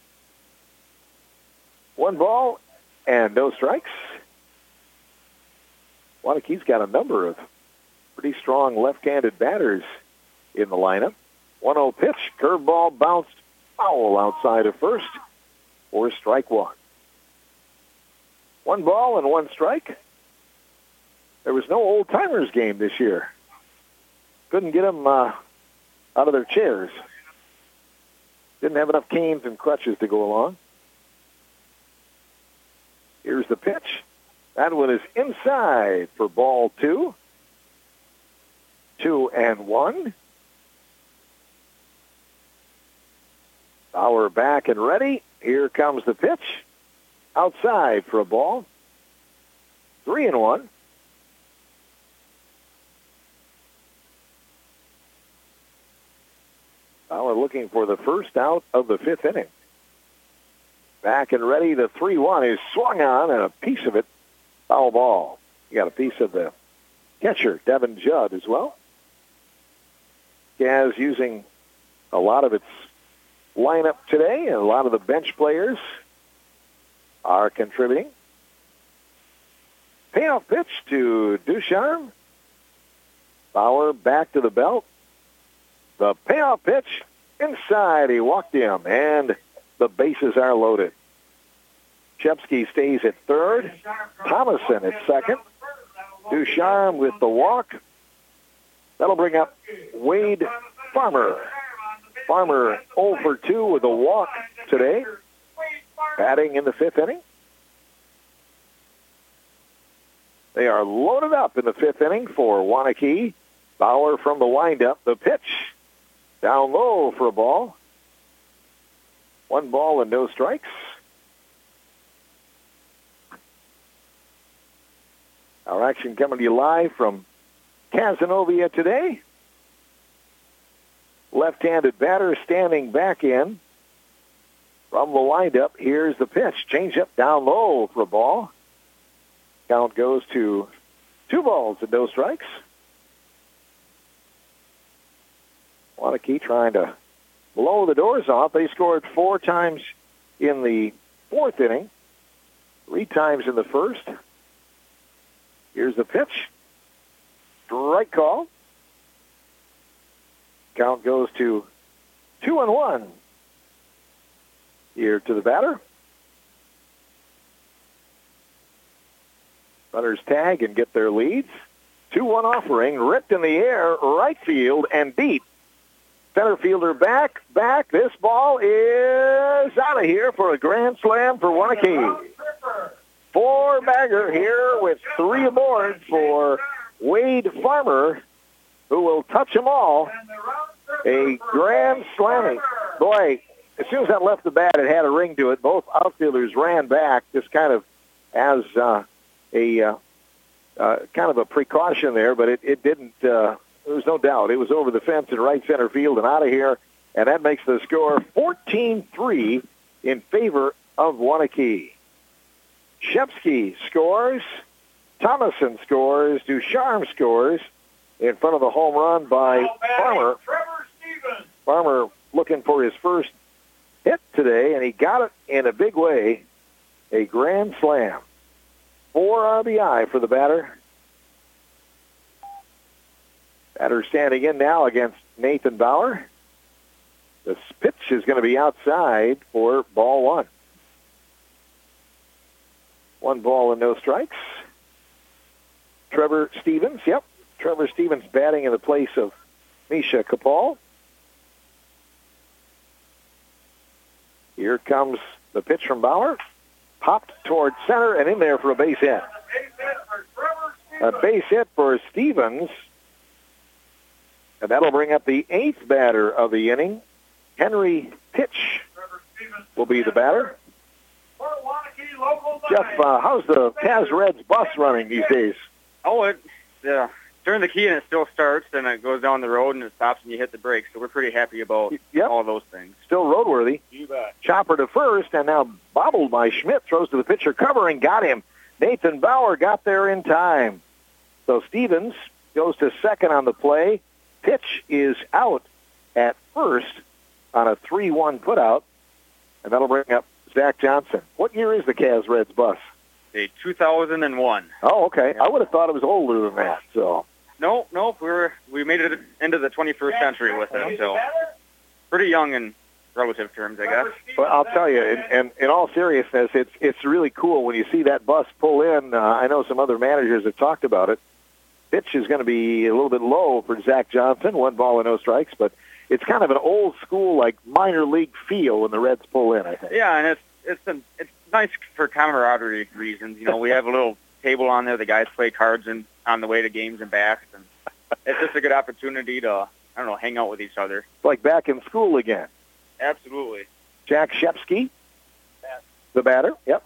One ball and no strikes. Waunakee's got a number of pretty strong left-handed batters in the lineup. one oh pitch, curveball bounced foul outside of first for strike one. One ball and one strike. There was no old-timers game this year. Couldn't get them uh, out of their chairs. Didn't have enough canes and crutches to go along. Here's the pitch. That one is inside for ball two. Two and one. Bauer back and ready. Here comes the pitch. Outside for a ball. Three and one. Bauer looking for the first out of the fifth inning. Back and ready. The three one is swung on, and a piece of it, foul ball. You got a piece of the catcher, Devin Judd, as well. Gaz using a lot of its lineup today, and a lot of the bench players are contributing. Payoff pitch to Ducharme. Bauer back to the belt. The payoff pitch inside. He walked him, and the bases are loaded. Shepsky stays at third. Thomason at second. Ducharme with the walk. That'll bring up Wade Farmer. Farmer oh for two with a walk today. Batting in the fifth inning. They are loaded up in the fifth inning for Waunakee. Bauer from the windup. The pitch down low for a ball. One ball and no strikes. Our action coming to you live from Cazenovia today. Left-handed batter standing back in from the windup. Here's the pitch. Change up down low for a ball. Count goes to two balls and no strikes. Waunakee trying to blow the doors off. They scored four times in the fourth inning, three times in the first. Here's the pitch. Strike call. Count goes to two and one. Here to the batter. Runners tag and get their leads. two one offering, ripped in the air, right field and deep. Center fielder back, back. This ball is out of here for a grand slam for Waunakee. four-bagger here with three aboard for Wade Farmer, who will touch them all. A grand slamming. Boy, as soon as that left the bat, it had a ring to it. Both outfielders ran back, just kind of as uh, a uh, uh, kind of a precaution there, but it, it didn't. Uh, there was no doubt. It was over the fence in right center field and out of here, and that makes the score fourteen three in favor of Waunakee. Shepsky scores. Thomason scores. Ducharme scores in front of the home run by Farmer. Farmer looking for his first hit today, and he got it in a big way. A grand slam. Four R B I for the batter. Batter standing in now against Nathan Bauer. The pitch is going to be outside for ball one. One ball and no strikes. Trevor Stevens, yep. Trevor Stevens batting in the place of Misha Kapal. Here comes the pitch from Bauer. Popped toward center and in there for a base hit. A base hit for Stevens. And that'll bring up the eighth batter of the inning. Henry Pitch will be the batter. Jeff, uh, how's the Caz Reds bus running these days? Oh, it, uh, turn the key and it still starts, and it goes down the road and it stops and you hit the brakes. So we're pretty happy about yep. all those things. Still roadworthy. You bet. Chopper to first, and now bobbled by Schmidt. Throws to the pitcher, covering, got him. Nathan Bauer got there in time. So Stevens goes to second on the play. Pitch is out at first on a three one putout, and that'll bring up Zach Johnson. What year is the Caz Reds bus? A two thousand one. Oh, okay. I would have thought it was older than that. So no, no, we were we made it into the twenty-first century with it. So pretty young in relative terms, I guess. Well, I'll tell you, and, and in all seriousness, it's it's really cool when you see that bus pull in. Uh, I know some other managers have talked about it. Pitch is going to be a little bit low for Zach Johnson. One ball and no strikes, but it's kind of an old school, like minor league feel when the Reds pull in, I think. Yeah, and it's it's an, it's nice for camaraderie reasons. You know, we have a little table on there. The guys play cards and on the way to games and backs, and it's just a good opportunity to, I don't know, hang out with each other. Like back in school again. Absolutely. Jack Shepsky, the batter. Yep.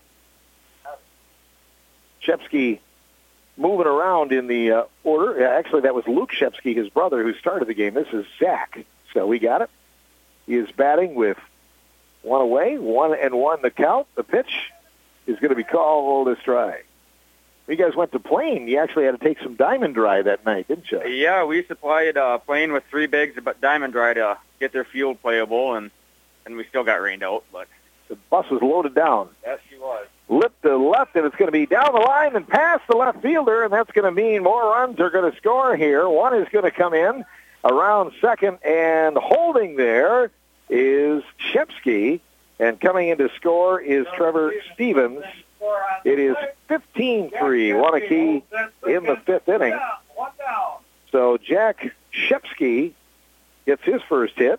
Shepsky moving around in the uh, order. Yeah, actually, that was Luke Shepsky, his brother, who started the game. This is Zach. So we got it. He is batting with one away, one and one the count. The pitch is going to be called a strike. You guys went to Plain. You actually had to take some Diamond Dry that night, didn't you? Yeah, we supplied uh, Plain with three bags of Diamond Dry to get their field playable, and, and we still got rained out. But the bus was loaded down. Yes, she was. Lip to left, and it's going to be down the line and past the left fielder, and that's going to mean more runs are going to score here. One is going to come in around second, and holding there is Shepsky, and coming in to score is Trevor Stevens. It is fifteen three, Waunakee in the fifth inning. So Jack Shepsky gets his first hit,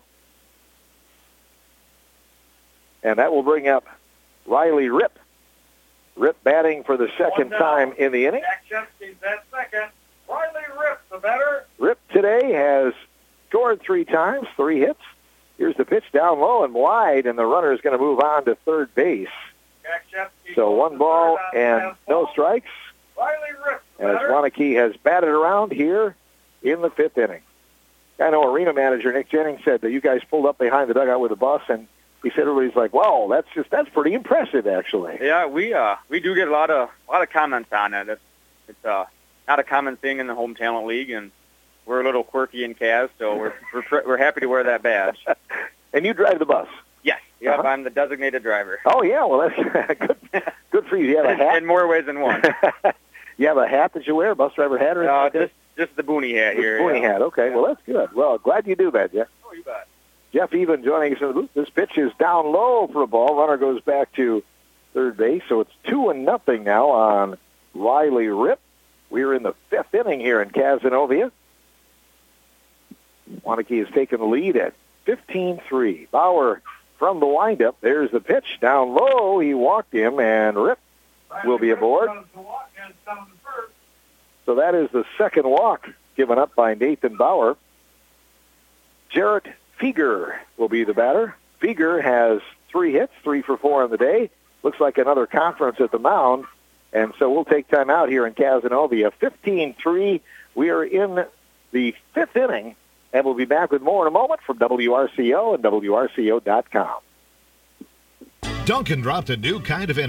and that will bring up Riley Rip. Rip batting for the second time in the inning. Jack Shepsky's at second. Riley Rip, the batter. Rip today has scored three times, three hits. Here's the pitch down low and wide, and the runner is going to move on to third base. So one ball and no strikes. As Waunakee has batted around here in the fifth inning. I know arena manager Nick Jennings said that you guys pulled up behind the dugout with a bus, and he said everybody's like, "Wow, that's just that's pretty impressive, actually." Yeah, we uh we do get a lot of a lot of comments on it. It's it's uh not a common thing in the home talent league, and we're a little quirky in Caz, so we're we're we're happy to wear that badge. And you drive the bus? Yes. Yeah, Uh-huh. I'm the designated driver. Oh yeah, well that's good. Good for you. You have a hat. In more ways than one. You have a hat that you wear, a bus driver hat, or anything Uh, like that? just just the boonie hat here. Boonie yeah. hat. Okay, well that's good. Well, glad you do that, Jeff. Oh, you bet. Jeff Even joining us in the booth. This pitch is down low for a ball. Runner goes back to third base, so it's two and nothing now on Riley Rip. We're in the fifth inning here in Cazenovia. Waunakee has taken the lead at fifteen three. Bauer from the windup. There's the pitch down low. He walked him, and Rip will be aboard. So that is the second walk given up by Nathan Bauer. Jarrett Feger will be the batter. Feger has three hits, three for four on the day. Looks like another conference at the mound. And so we'll take time out here in Casanova. fifteen three. We are in the fifth inning, and we'll be back with more in a moment from W R C O and W R C O dot com. Dunkin' dropped a new kind of